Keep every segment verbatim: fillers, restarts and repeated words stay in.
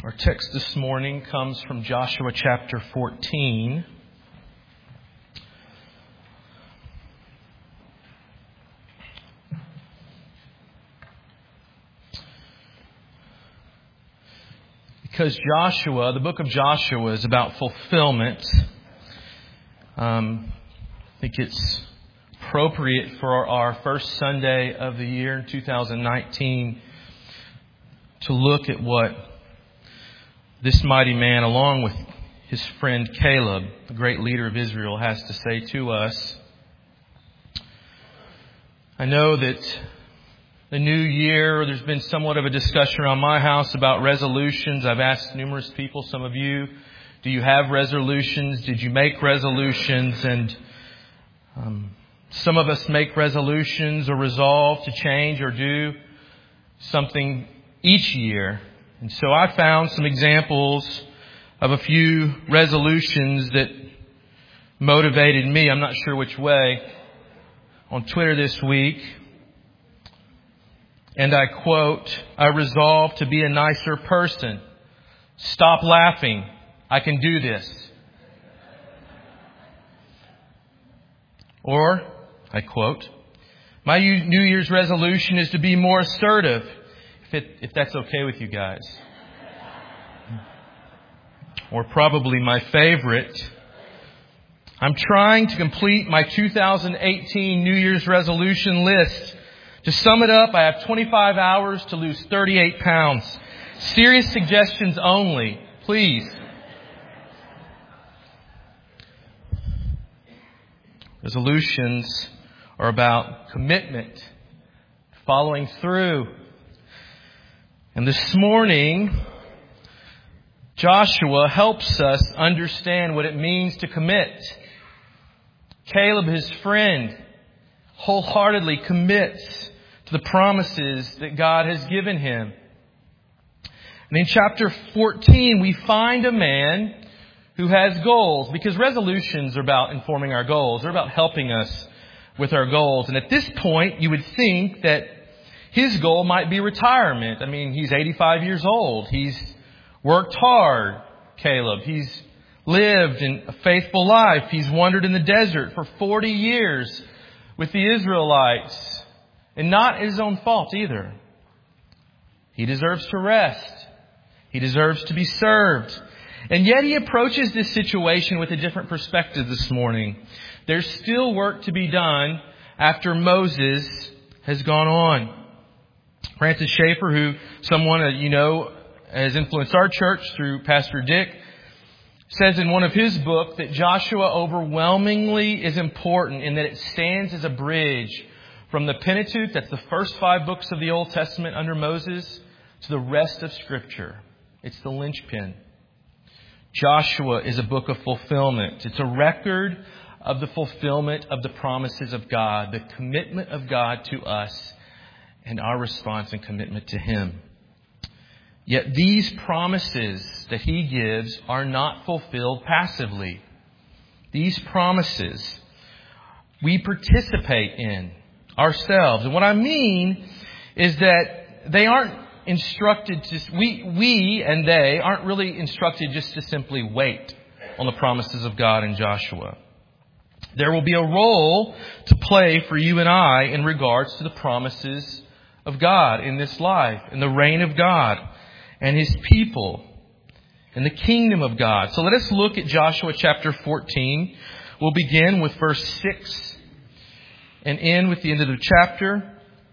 Our text this morning comes from Joshua chapter fourteen. Because Joshua, the book of Joshua, is about fulfillment, um, I think it's appropriate for our first Sunday of the year in two thousand nineteen to look at what this mighty man, along with his friend Caleb, the great leader of Israel, has to say to us. I know that the new year, there's been somewhat of a discussion around my house about resolutions. I've asked numerous people, some of you, do you have resolutions? Did you make resolutions? And um, some of us make resolutions or resolve to change or do something each year. And so I found some examples of a few resolutions that motivated me, I'm not sure which way, on Twitter this week. And I quote, "I resolve to be a nicer person. Stop laughing. I can do this." Or, I quote, "My New Year's resolution is to be more assertive." If, it, if that's okay with you guys. Or probably my favorite, "I'm trying to complete my two thousand eighteen New Year's resolution list. To sum it up, I have twenty-five hours to lose thirty-eight pounds. Serious suggestions only, please." Resolutions are about commitment, following through. And this morning, Joshua helps us understand what it means to commit. Caleb, his friend, wholeheartedly commits to the promises that God has given him. And in chapter fourteen, we find a man who has goals, because resolutions are about informing our goals. They're about helping us with our goals. And at this point, you would think that his goal might be retirement. I mean, he's eighty-five years old. He's worked hard, Caleb. He's lived in a faithful life. He's wandered in the desert for forty years with the Israelites. And not his own fault either. He deserves to rest. He deserves to be served. And yet he approaches this situation with a different perspective this morning. There's still work to be done after Moses has gone on. Francis Schaeffer, who someone that you know has influenced our church through Pastor Dick, says in one of his books that Joshua overwhelmingly is important in that it stands as a bridge from the Pentateuch, that's the first five books of the Old Testament under Moses, to the rest of Scripture. It's the linchpin. Joshua is a book of fulfillment. It's a record of the fulfillment of the promises of God, the commitment of God to us, and our response and commitment to Him. Yet these promises that He gives are not fulfilled passively. These promises we participate in ourselves. And what I mean is that they aren't instructed to, we, we and they aren't really instructed just to simply wait on the promises of God in Joshua. There will be a role to play for you and I in regards to the promises of God in this life, in the reign of God and His people, in the kingdom of God. So let us look at Joshua chapter fourteen. We'll begin with verse six and end with the end of the chapter.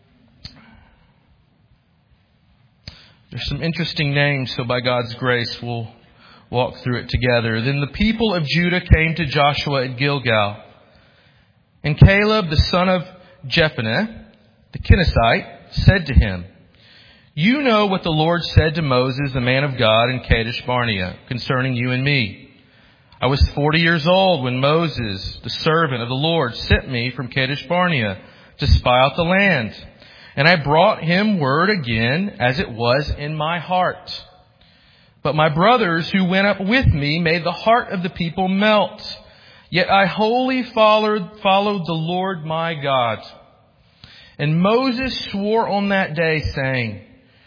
There's some interesting names, so by God's grace we'll walk through it together. Then the people of Judah came to Joshua at Gilgal. And Caleb, the son of Jephunneh, the Kenizzite, said to him, "You know what the Lord said to Moses, the man of God, in Kadesh Barnea, concerning you and me. I was forty years old when Moses, the servant of the Lord, sent me from Kadesh Barnea to spy out the land. And I brought him word again as it was in my heart. But my brothers who went up with me made the heart of the people melt. Yet I wholly followed, followed the Lord my God. And Moses swore on that day, saying,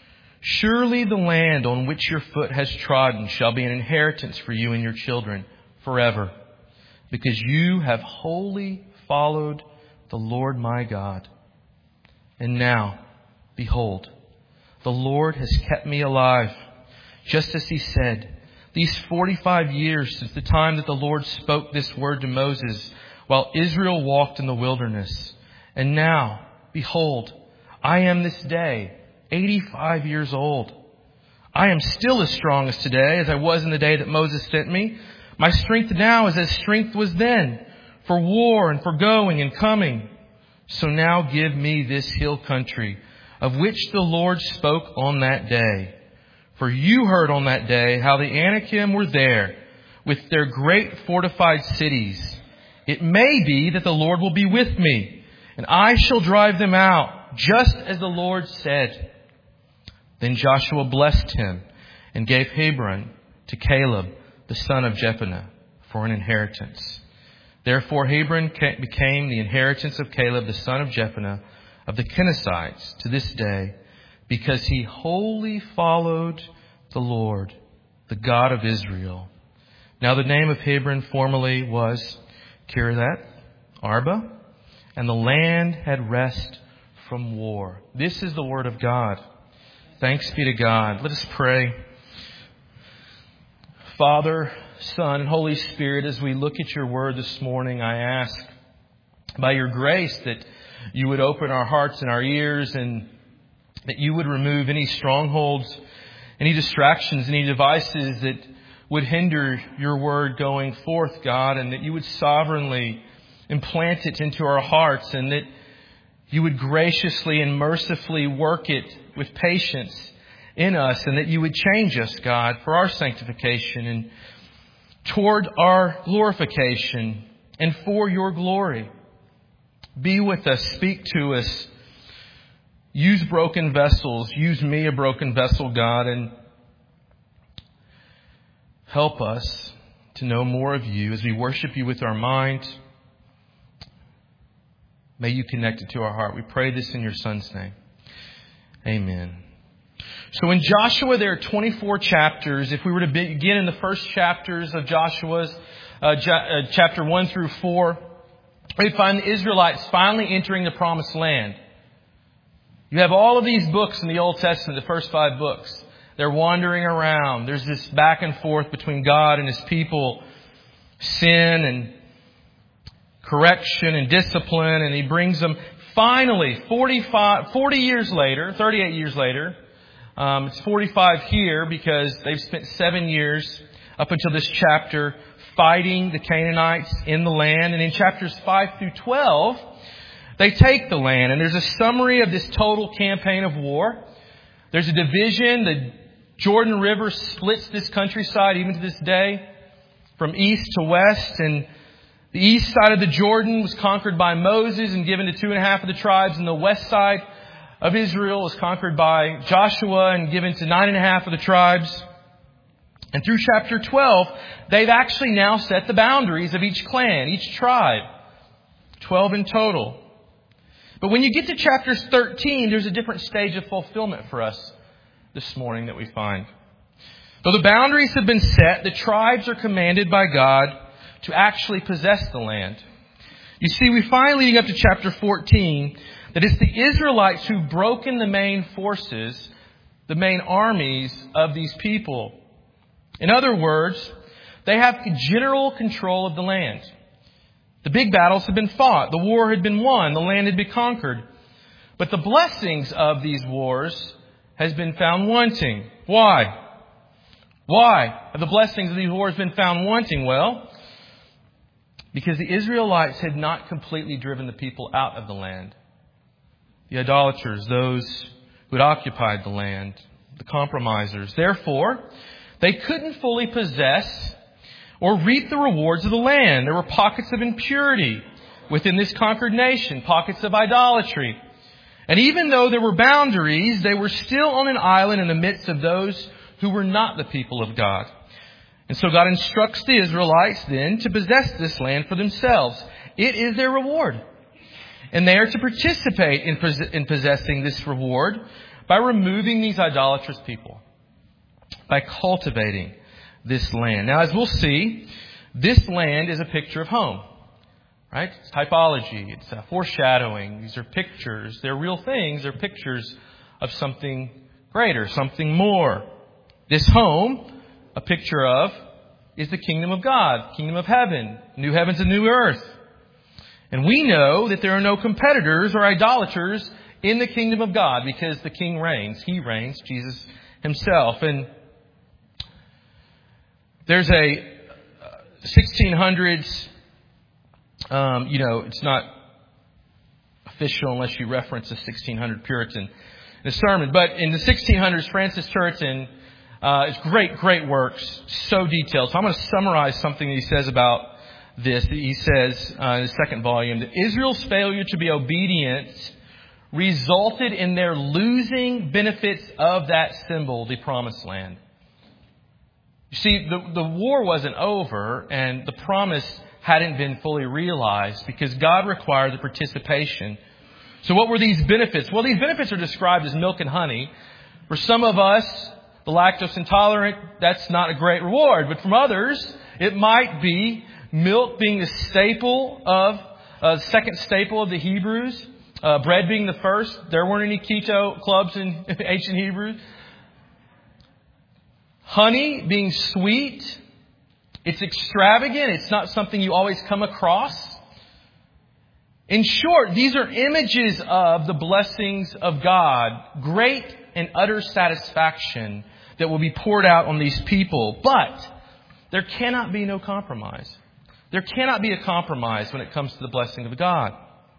Surely the land on which your foot has trodden shall be an inheritance for you and your children forever, because you have wholly followed the Lord my God. And now, behold, the Lord has kept me alive, just as he said, these forty-five years since the time that the Lord spoke this word to Moses while Israel walked in the wilderness. And now, behold, I am this day eighty-five years old. I am still as strong as today as I was in the day that Moses sent me. My strength now is as strength was then, for war and for going and coming. So now give me this hill country, of which the Lord spoke on that day. For you heard on that day how the Anakim were there, with their great fortified cities. It may be that the Lord will be with me, and I shall drive them out, just as the Lord said. Then Joshua blessed him and gave Hebron to Caleb, the son of Jephunneh, for an inheritance. Therefore Hebron became the inheritance of Caleb, the son of Jephunneh, of the Kenizzites to this day, because he wholly followed the Lord, the God of Israel. Now the name of Hebron formerly was Kiriath Arba, and the land had rest from war. This is the word of God. Thanks be to God. Let us pray. Father, Son, and Holy Spirit, as we look at your word this morning, I ask by your grace that you would open our hearts and our ears, and that you would remove any strongholds, any distractions, any devices that would hinder your word going forth, God, and that you would sovereignly implant it into our hearts, and that you would graciously and mercifully work it with patience in us, and that you would change us, God, for our sanctification and toward our glorification and for your glory. Be with us. Speak to us. Use broken vessels. Use me, a broken vessel, God, and help us to know more of you as we worship you with our mind. May you connect it to our heart. We pray this in your Son's name. Amen. So in Joshua, there are twenty-four chapters. If we were to begin in the first chapters of Joshua's, uh, ja- uh, chapter one through four, we find the Israelites finally entering the promised land. You have all of these books in the Old Testament, the first five books. They're wandering around. There's this back and forth between God and his people, sin and correction and discipline, and he brings them finally forty-five, forty years later, thirty-eight years later. Um, it's forty-five here because they've spent seven years up until this chapter fighting the Canaanites in the land. And in chapters five through twelve, they take the land. And there's a summary of this total campaign of war. There's a division. The Jordan River splits this countryside even to this day from east to west. And the east side of the Jordan was conquered by Moses and given to two and a half of the tribes. And the west side of Israel was conquered by Joshua and given to nine and a half of the tribes. And through chapter twelve, they've actually now set the boundaries of each clan, each tribe. twelve in total. But when you get to chapter thirteen, there's a different stage of fulfillment for us this morning that we find. Though the boundaries have been set, the tribes are commanded by God to actually possess the land. You see, we find leading up to chapter fourteen that it's the Israelites who've broken the main forces, the main armies of these people. In other words, they have general control of the land. The big battles had been fought. The war had been won. The land had been conquered. But the blessings of these wars has been found wanting. Why? Why have the blessings of these wars been found wanting? Well, because the Israelites had not completely driven the people out of the land. The idolaters, those who had occupied the land, the compromisers. Therefore, they couldn't fully possess or reap the rewards of the land. There were pockets of impurity within this conquered nation, pockets of idolatry. And even though there were boundaries, they were still on an island in the midst of those who were not the people of God. And so God instructs the Israelites then to possess this land for themselves. It is their reward. And they are to participate in, in possessing this reward by removing these idolatrous people, by cultivating this land. Now, as we'll see, this land is a picture of home, right? It's typology. It's a foreshadowing. These are pictures. They're real things. They're pictures of something greater, something more. This home, a picture of, is the kingdom of God, kingdom of heaven, new heavens and new earth. And we know that there are no competitors or idolaters in the kingdom of God because the King reigns. He reigns, Jesus himself. And there's a sixteen hundreds, um, you know, it's not official unless you reference a sixteen hundred Puritan in a sermon. But in the sixteen hundreds, Francis Turretin, uh, it's great, great works, so detailed. So I'm going to summarize something that he says about this. He says uh, in the second volume that Israel's failure to be obedient resulted in their losing benefits of that symbol, the promised land. You see, the, the war wasn't over and the promise hadn't been fully realized because God required the participation. So what were these benefits? Well, these benefits are described as milk and honey. For some of us, the lactose intolerant, that's not a great reward. But from others, it might be milk being the staple of, uh, second staple of the Hebrews. Uh, bread being the first. There weren't any keto clubs in ancient Hebrew. Honey being sweet. It's extravagant. It's not something you always come across. In short, these are images of the blessings of God. Great and utter satisfaction that will be poured out on these people. But there cannot be no compromise. There cannot be a compromise when it comes to the blessing of God.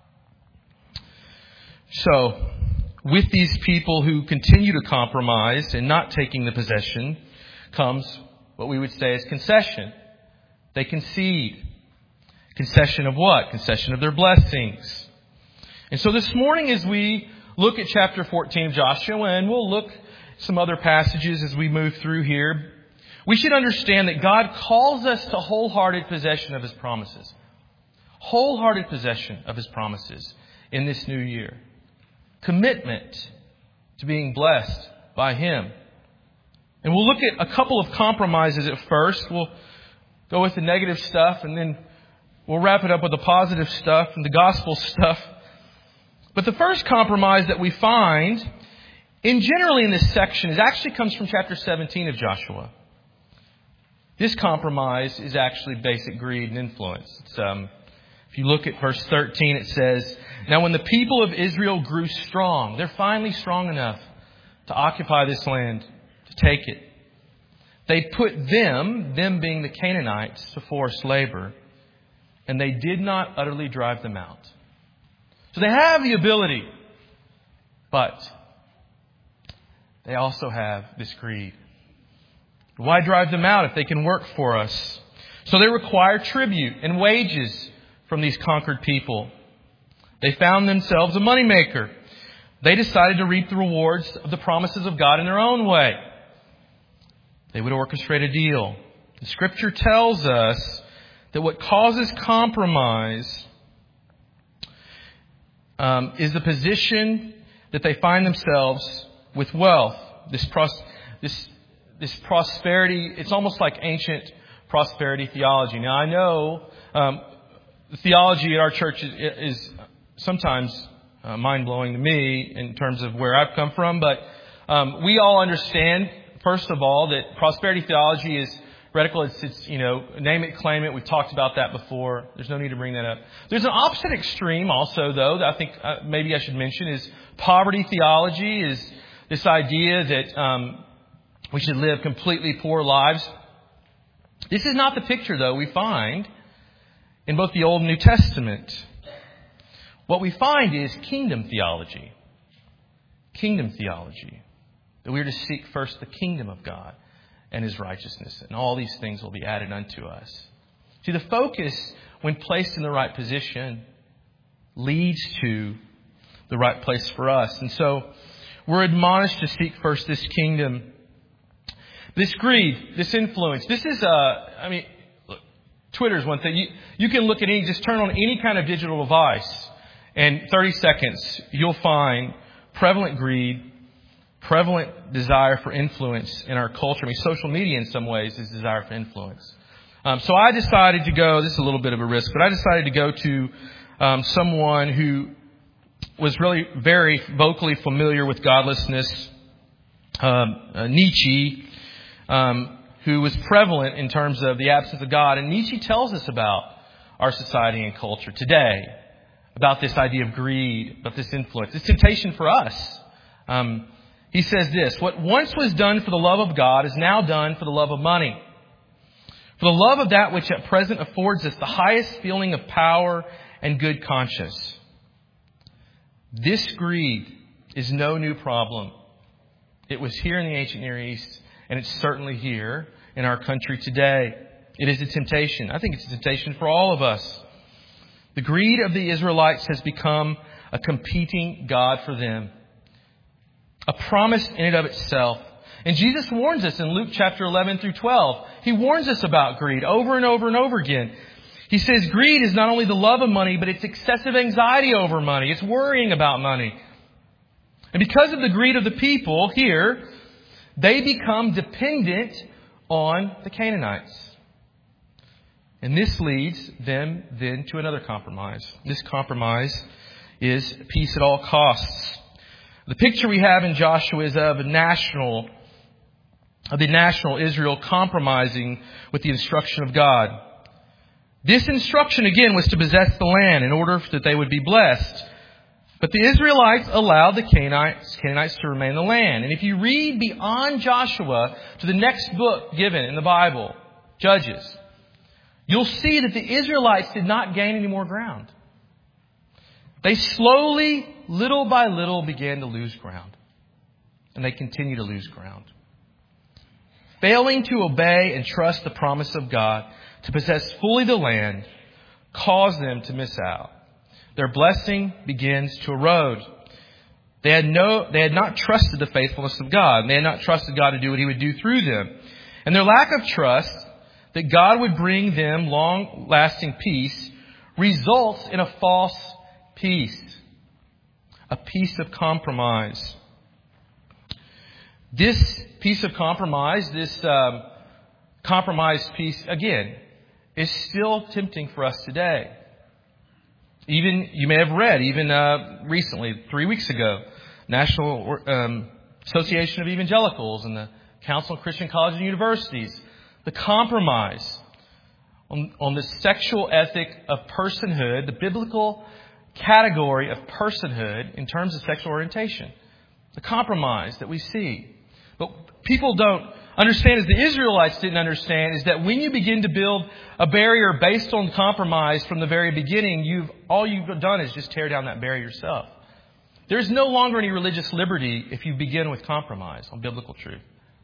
So, with these people who continue to compromise and not taking the possession comes what we would say is concession. They concede. Concession of what? Concession of their blessings. And so this morning as we look at chapter fourteen of Joshua, and we'll look at some other passages as we move through here, we should understand that God calls us to wholehearted possession of His promises. Wholehearted possession of His promises in this new year. Commitment to being blessed by Him. And we'll look at a couple of compromises at first. We'll go with the negative stuff and then we'll wrap it up with the positive stuff and the gospel stuff. But the first compromise that we find in generally in this section is actually comes from chapter seventeen of Joshua. This compromise is actually basic greed and influence. It's, um, if you look at verse thirteen, it says, "Now when the people of Israel grew strong," they're finally strong enough to occupy this land, to take it. "They put them, them being the Canaanites, to forced labor, and they did not utterly drive them out." So they have the ability, but they also have this greed. Why drive them out if they can work for us? So they require tribute and wages from these conquered people. They found themselves a moneymaker. They decided to reap the rewards of the promises of God in their own way. They would orchestrate a deal. The Scripture tells us that what causes compromise um, is the position that they find themselves with wealth. This, pros- this, this prosperity, it's almost like ancient prosperity theology. Now, I know um, the theology at our church is, is sometimes uh, mind-blowing to me in terms of where I've come from, but um, we all understand, first of all, that prosperity theology is radical. It's, it's, you know, name it, claim it. We've talked about that before. There's no need to bring that up. There's an opposite extreme also, though, that I think uh, maybe I should mention is poverty theology, is this idea that um, we should live completely poor lives. This is not the picture, though, we find in both the Old and New Testament. What we find is kingdom theology. Kingdom theology. That we are to seek first the kingdom of God and His righteousness, and all these things will be added unto us. See, the focus, when placed in the right position, leads to the right place for us. And so we're admonished to seek first this kingdom. This greed, this influence, this is, uh, I mean, look, Twitter is one thing. You, you can look at any, just turn on any kind of digital device, and thirty seconds, you'll find prevalent greed, prevalent desire for influence in our culture. I mean, social media in some ways is desire for influence. Um, so I decided to go, this is a little bit of a risk, but I decided to go to um, someone who was really very vocally familiar with godlessness, um, uh, Nietzsche, um, who was prevalent in terms of the absence of God. And Nietzsche tells us about our society and culture today, about this idea of greed, about this influence, this temptation for us. Um, he says this: what once was done for the love of God is now done for the love of money, for the love of that which at present affords us the highest feeling of power and good conscience. This greed is no new problem. It was here in the ancient Near East, and it's certainly here in our country today. It is a temptation. I think it's a temptation for all of us. The greed of the Israelites has become a competing God for them, a promise in and of itself. And Jesus warns us in Luke chapter eleven through twelve. He warns us about greed over and over and over again. He says greed is not only the love of money, but it's excessive anxiety over money. It's worrying about money. And because of the greed of the people here, they become dependent on the Canaanites. And this leads them then to another compromise. This compromise is peace at all costs. The picture we have in Joshua is of a national, of the national Israel compromising with the instruction of God. This instruction, again, was to possess the land in order that they would be blessed. But the Israelites allowed the Canaanites, Canaanites to remain in the land. And if you read beyond Joshua to the next book given in the Bible, Judges, you'll see that the Israelites did not gain any more ground. They slowly, little by little, began to lose ground. And they continue to lose ground. Failing to obey and trust the promise of God to possess fully the land caused them to miss out. Their blessing begins to erode. They had no, they had not trusted the faithfulness of God. They had not trusted God to do what He would do through them. And their lack of trust that God would bring them long-lasting peace results in a false peace, a peace of compromise. This piece of compromise, this um, compromised peace, again, is still tempting for us today. Even, you may have read, even uh, recently, three weeks ago, National um, Association of Evangelicals and the Council of Christian Colleges and Universities, the compromise on, on the sexual ethic of personhood, the biblical category of personhood in terms of sexual orientation. The compromise that we see. But people don't understand, as the Israelites didn't understand, is that when you begin to build a barrier based on compromise from the very beginning, you've all you've done is just tear down that barrier yourself. There's no longer any religious liberty if you begin with compromise on biblical truth.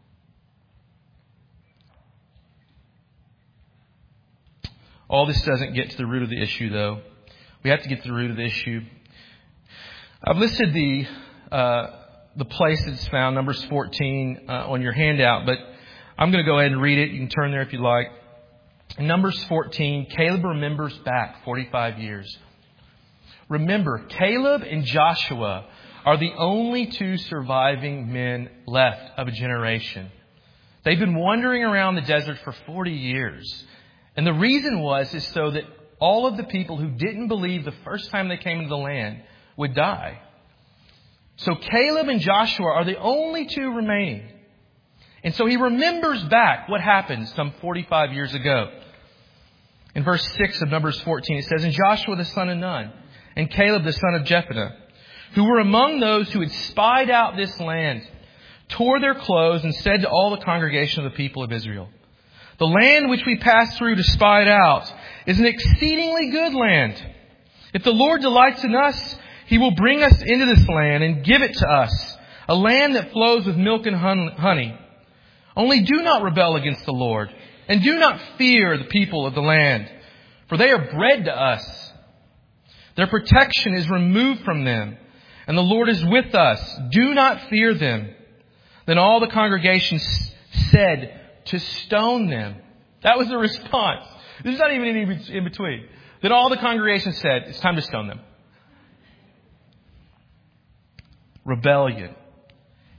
All this doesn't get to the root of the issue, though. We have to get to the root of the issue. I've listed the uh, the place that's found, Numbers fourteen, uh, on your handout, but I'm going to go ahead and read it. You can turn there if you like. In Numbers fourteen, Caleb remembers back forty-five years. Remember, Caleb and Joshua are the only two surviving men left of a generation. They've been wandering around the desert for forty years. And the reason was is so that all of the people who didn't believe the first time they came into the land would die. So Caleb and Joshua are the only two remaining. And so he remembers back what happened some forty-five years ago. In verse six of Numbers fourteen, it says, "And Joshua the son of Nun, and Caleb the son of Jephunneh, who were among those who had spied out this land, tore their clothes and said to all the congregation of the people of Israel, 'The land which we passed through to spy it out is an exceedingly good land. If the Lord delights in us, He will bring us into this land and give it to us, a land that flows with milk and honey. Only do not rebel against the Lord, and do not fear the people of the land, for they are bread to us. Their protection is removed from them, and the Lord is with us. Do not fear them.' Then all the congregation said to stone them." That was the response. There's not even any in between. Then all the congregation said, "It's time to stone them." Rebellion.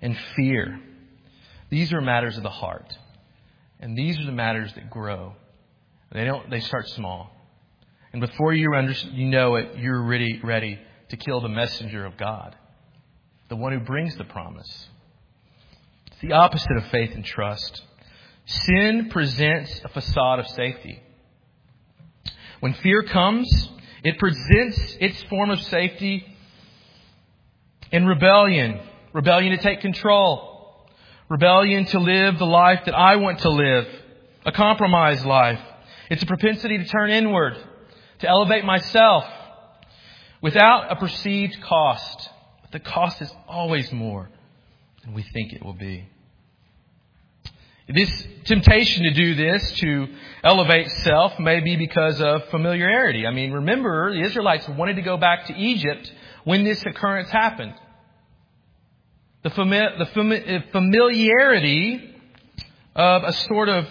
and fear. These are matters of the heart. And these are the matters that grow. They don't, they start small. And before you, under, you know it, you're ready, ready to kill the messenger of God, the one who brings the promise. It's the opposite of faith and trust. Sin presents a facade of safety. When fear comes, it presents its form of safety in rebellion. Rebellion to take control. Rebellion to live the life that I want to live. A compromised life. It's a propensity to turn inward, to elevate myself without a perceived cost. But the cost is always more than we think it will be. This temptation to do this, to elevate self, may be because of familiarity. I mean, remember, the Israelites wanted to go back to Egypt when this occurrence happened. The, fami- the fami- familiarity of a sort of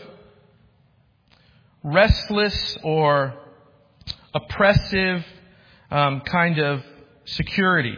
restless or oppressive um, kind of security.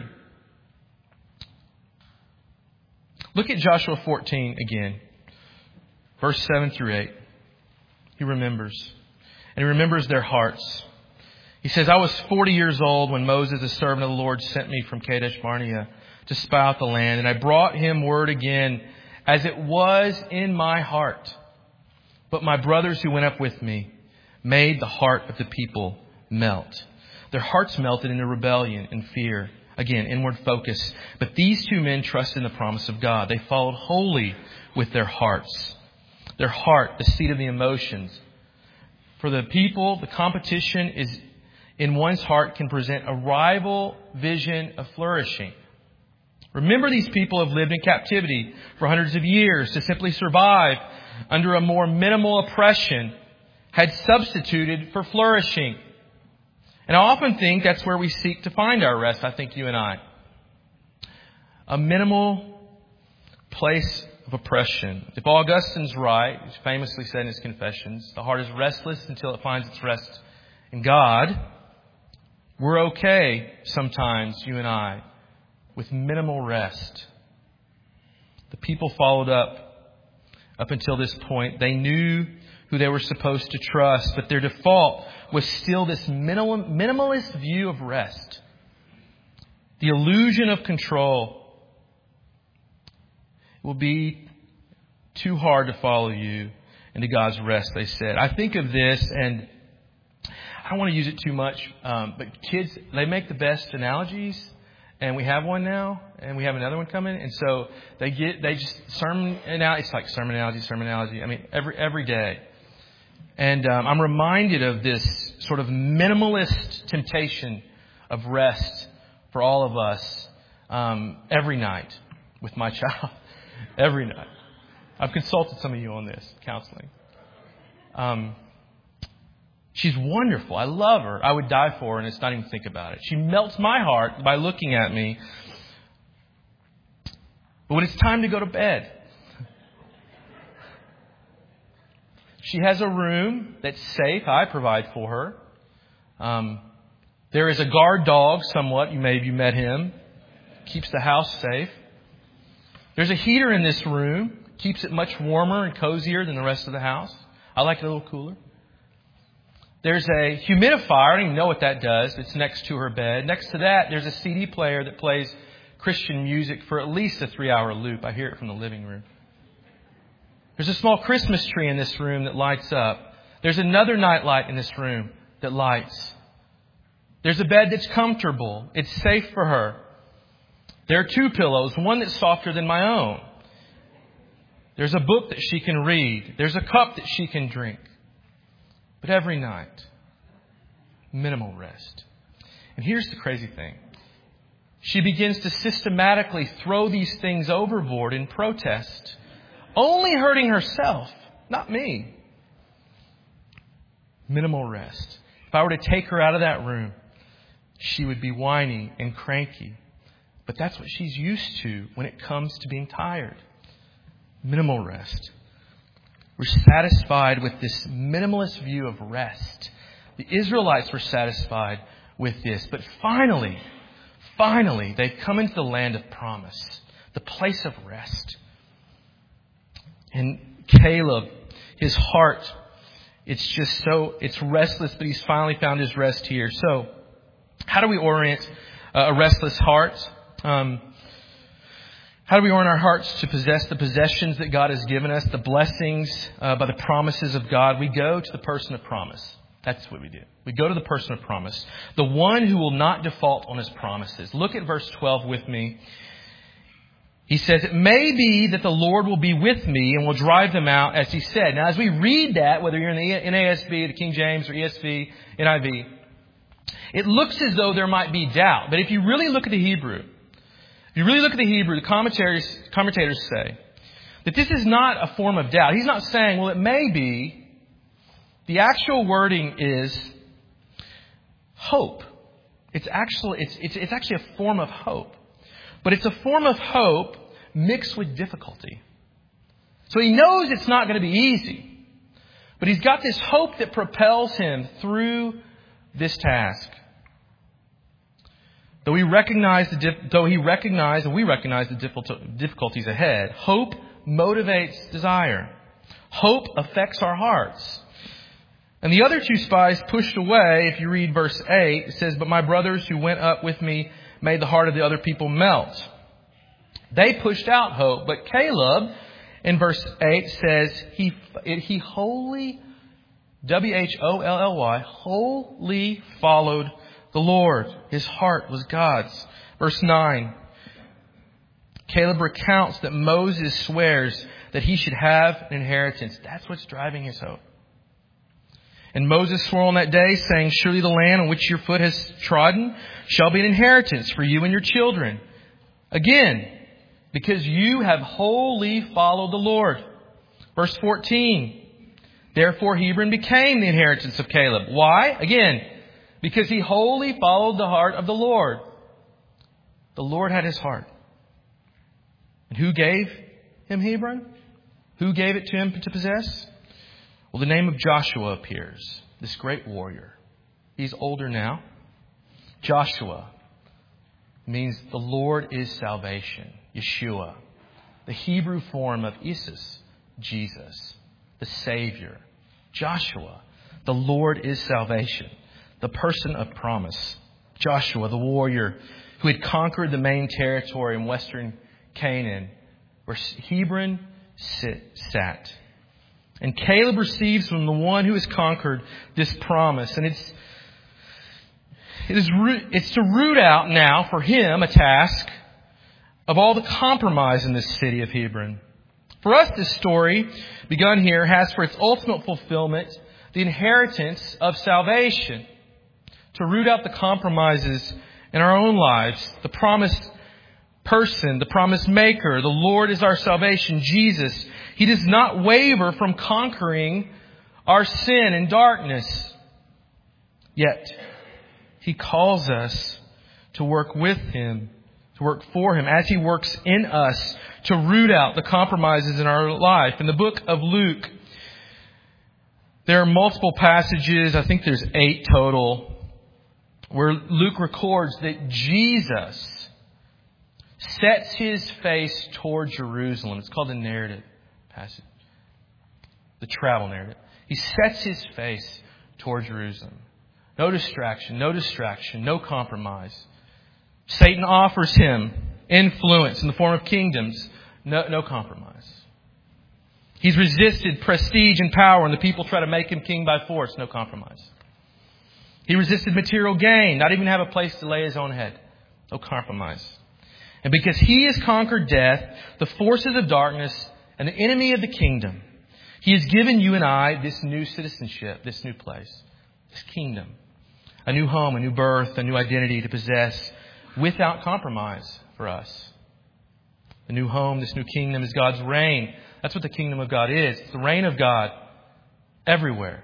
Look at Joshua fourteen again. Verse seven through eight. He remembers. And he remembers their hearts. He says, I was forty years old when Moses, the servant of the Lord, sent me from Kadesh Barnea to spy out the land. And I brought him word again as it was in my heart. But my brothers who went up with me made the heart of the people melt. Their hearts melted into rebellion and fear. Again, inward focus. But these two men trusted in the promise of God. They followed wholly with their hearts. Their heart, the seat of the emotions. For the people, the competition is in one's heart can present a rival vision of flourishing. Remember, these people have lived in captivity for hundreds of years. To simply survive under a more minimal oppression had substituted for flourishing. And I often think that's where we seek to find our rest, I think you and I. A minimal place of oppression. If Augustine's right, he famously said in his Confessions, the heart is restless until it finds its rest in God. We're okay sometimes, you and I, with minimal rest. The people followed up up until this point. They knew who they were supposed to trust, but their default was still this minimal, minimalist view of rest. The illusion of control. It will be too hard to follow you into God's rest, they said. I think of this, and I don't want to use it too much, um, but kids, they make the best analogies. And we have one now, and we have another one coming. And so they get, they just, sermon analogy, it's like sermon analogy, sermon analogy. I mean, every, every day. And um, I'm reminded of this sort of minimalist temptation of rest for all of us um, every night with my child. Every night. I've consulted some of you on this, counseling. Um, she's wonderful. I love her. I would die for her, and it's not even think about it. She melts my heart by looking at me. But when it's time to go to bed, she has a room that's safe. I provide for her. Um, there is a guard dog, somewhat. You maybe you met him. Keeps the house safe. There's a heater in this room. Keeps it much warmer and cozier than the rest of the house. I like it a little cooler. There's a humidifier. I don't even know what that does. It's next to her bed. Next to that, there's a C D player that plays Christian music for at least a three-hour loop. I hear it from the living room. There's a small Christmas tree in this room that lights up. There's another nightlight in this room that lights. There's a bed that's comfortable. It's safe for her. There are two pillows, one that's softer than my own. There's a book that she can read. There's a cup that she can drink. But every night, minimal rest. And here's the crazy thing. She begins to systematically throw these things overboard in protest, only hurting herself, not me. Minimal rest. If I were to take her out of that room, she would be whiny and cranky. But that's what she's used to when it comes to being tired. Minimal rest. We're satisfied with this minimalist view of rest. The Israelites were satisfied with this. But finally, finally, they've come into the land of promise. the place of rest. And Caleb, his heart, it's just so, it's restless, but he's finally found his rest here. So, how do we orient a restless heart? Um, how do we orient our hearts to possess the possessions that God has given us, the blessings uh, by the promises of God? We go to the person of promise. That's what we do. We go to the person of promise, the one who will not default on his promises. Look at verse twelve with me. He says, it may be that the Lord will be with me and will drive them out, as he said. Now, as we read that, whether you're in the N A S B, the King James, or E S V, N I V, it looks as though there might be doubt. But if you really look at the Hebrew, if you really look at the Hebrew, the commentators, commentators say that this is not a form of doubt. He's not saying, well, it may be. The actual wording is hope. It's actually, it's, it's, it's actually a form of hope. But it's a form of hope mixed with difficulty. So he knows it's not going to be easy. But he's got this hope that propels him through this task. Though we recognize the dif- though he recognized and we recognize the difficulties ahead, hope motivates desire. Hope affects our hearts. And the other two spies pushed away. If you read verse eight, it says, but my brothers who went up with me made the heart of the other people melt. They pushed out hope. But Caleb, in verse eight, says he he wholly, W H O L L Y, wholly followed the Lord. His heart was God's. Verse nine, Caleb recounts that Moses swears that he should have an inheritance. That's what's driving his hope. And Moses swore on that day, saying, surely the land on which your foot has trodden shall be an inheritance for you and your children. Again, because you have wholly followed the Lord. Verse fourteen, therefore Hebron became the inheritance of Caleb. Why? Again, because he wholly followed the heart of the Lord. The Lord had his heart. And who gave him Hebron? Who gave it to him to possess? Well, the name of Joshua appears, this great warrior. He's older now. Joshua means the Lord is salvation, Yeshua. The Hebrew form of Isus, Jesus, the Savior. Joshua, the Lord is salvation, the person of promise. Joshua, the warrior who had conquered the main territory in western Canaan, where Hebron sit, sat. And Caleb receives from the one who has conquered this promise. And it's, it is, it's to root out now for him a task of all the compromise in this city of Hebron. For us, this story, begun here, has for its ultimate fulfillment the inheritance of salvation. To root out the compromises in our own lives. The promised person, the promised maker, the Lord is our salvation, Jesus. He does not waver from conquering our sin and darkness. Yet, He calls us to work with Him, to work for Him, as He works in us to root out the compromises in our life. In the book of Luke, there are multiple passages, I think there's eight total, where Luke records that Jesus sets His face toward Jerusalem. It's called the narrative passage, the travel narrative. He sets His face toward Jerusalem. No distraction, no distraction, no compromise. Satan offers Him influence in the form of kingdoms. No, no compromise. He's resisted prestige and power, and the people try to make Him king by force. No compromise. He resisted material gain, not even have a place to lay His own head. No compromise. And because He has conquered death, the forces of darkness, and the enemy of the kingdom, He has given you and I this new citizenship, this new place, this kingdom, a new home, a new birth, a new identity to possess without compromise for us. The new home, this new kingdom is God's reign. That's what the kingdom of God is. It's the reign of God everywhere.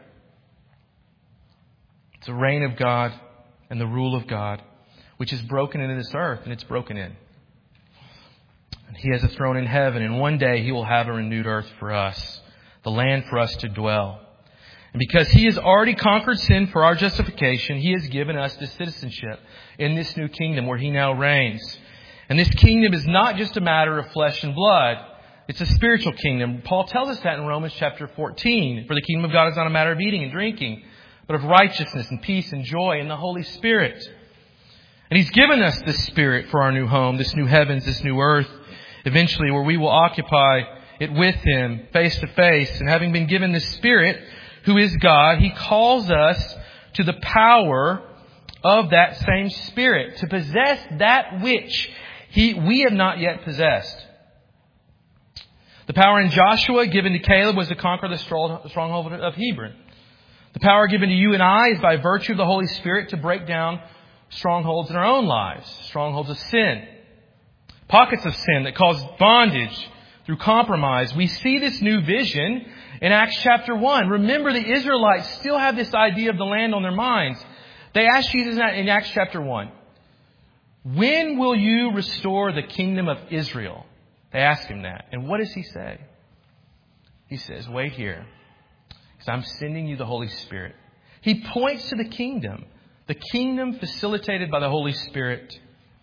It's the reign of God and the rule of God, which is broken into this earth, and it's broken in. And He has a throne in heaven, and one day He will have a renewed earth for us, the land for us to dwell. And because He has already conquered sin for our justification, He has given us this citizenship in this new kingdom where He now reigns. And this kingdom is not just a matter of flesh and blood. It's a spiritual kingdom. Paul tells us that in Romans chapter fourteen. For the kingdom of God is not a matter of eating and drinking, but of righteousness and peace and joy in the Holy Spirit. And He's given us this Spirit for our new home, this new heavens, this new earth, eventually where we will occupy it with Him face to face. And having been given this Spirit, who is God, He calls us to the power of that same Spirit, to possess that which he, we have not yet possessed. The power in Joshua given to Caleb was to conquer the stronghold of Hebron. The power given to you and I is by virtue of the Holy Spirit to break down strongholds in our own lives, strongholds of sin, pockets of sin that cause bondage through compromise. We see this new vision in Acts chapter one. Remember, the Israelites still have this idea of the land on their minds. They asked Jesus in Acts chapter one, when will you restore the kingdom of Israel? They ask Him that. And what does He say? He says, wait here, because I'm sending you the Holy Spirit. He points to the kingdom, the kingdom facilitated by the Holy Spirit.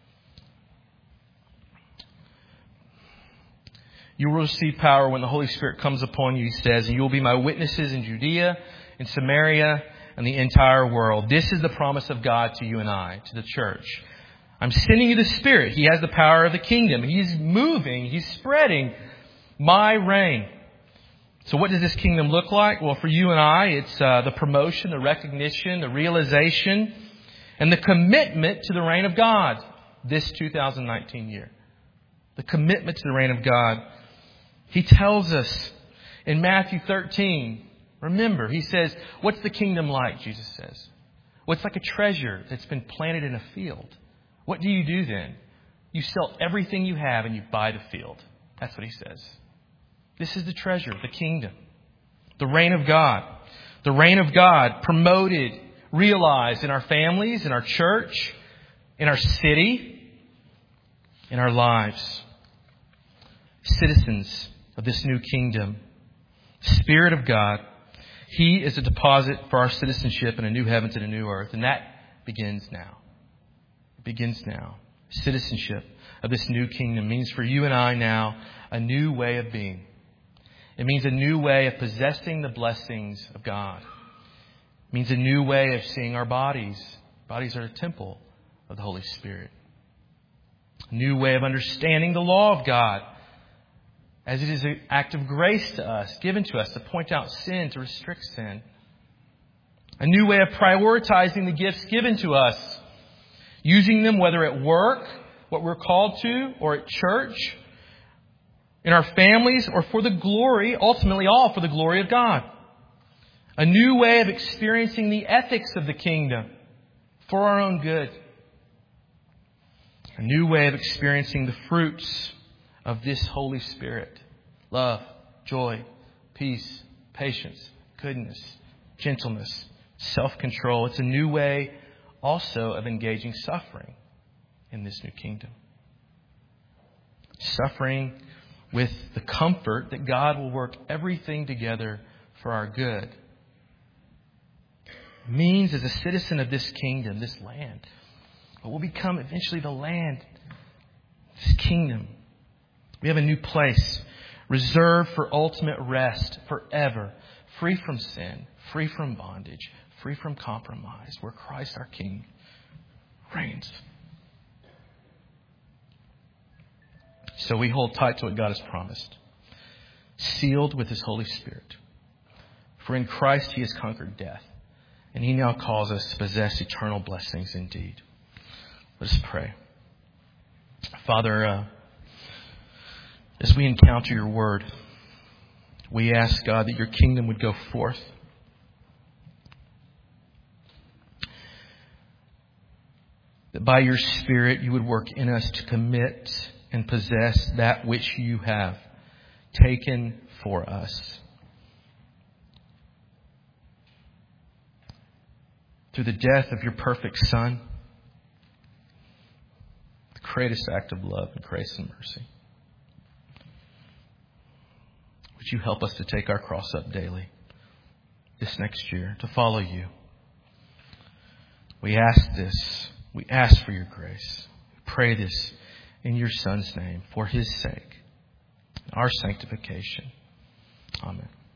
You will receive power when the Holy Spirit comes upon you, He says, and you will be my witnesses in Judea, in Samaria, and the entire world. This is the promise of God to you and I, to the church. I'm sending you the Spirit. He has the power of the kingdom. He's moving. He's spreading my reign. So what does this kingdom look like? Well, for you and I, it's uh, the promotion, the recognition, the realization, and the commitment to the reign of God this two thousand nineteen year. The commitment to the reign of God. He tells us in Matthew thirteen, remember, He says, what's the kingdom like, Jesus says? Well, it's like a treasure that's been planted in a field. What do you do then? You sell everything you have and you buy the field. That's what He says. This is the treasure, the kingdom, the reign of God. The reign of God promoted, realized in our families, in our church, in our city, in our lives. Citizens of this new kingdom. Spirit of God. He is a deposit for our citizenship in a new heavens and a new earth. And that begins now. Begins now. Citizenship of this new kingdom means for you and I now a new way of being. It means a new way of possessing the blessings of God. It means a new way of seeing our bodies. Bodies are a temple of the Holy Spirit. A new way of understanding the law of God, as it is an act of grace to us, given to us to point out sin, to restrict sin. A new way of prioritizing the gifts given to us, using them whether at work, what we're called to, or at church, in our families, or for the glory, ultimately all for the glory of God. A new way of experiencing the ethics of the kingdom for our own good. A new way of experiencing the fruits of this Holy Spirit. Love, joy, peace, patience, goodness, gentleness, self-control. It's a new way also of engaging suffering in this new kingdom. Suffering with the comfort that God will work everything together for our good. It means as a citizen of this kingdom, this land, but will become eventually the land, this kingdom. We have a new place reserved for ultimate rest forever, free from sin, free from bondage, free from compromise, where Christ our King reigns. So we hold tight to what God has promised, sealed with His Holy Spirit. For in Christ He has conquered death, and He now calls us to possess eternal blessings indeed. Let us pray. Father, uh, as we encounter Your Word, we ask, God, that Your kingdom would go forth. That by Your Spirit You would work in us to commit and possess that which You have taken for us. Through the death of Your perfect Son, the greatest act of love and grace and mercy. Would You help us to take our cross up daily this next year, to follow You? We ask this. We ask for Your grace. We pray this in your Son's name, for His sake, our sanctification. Amen.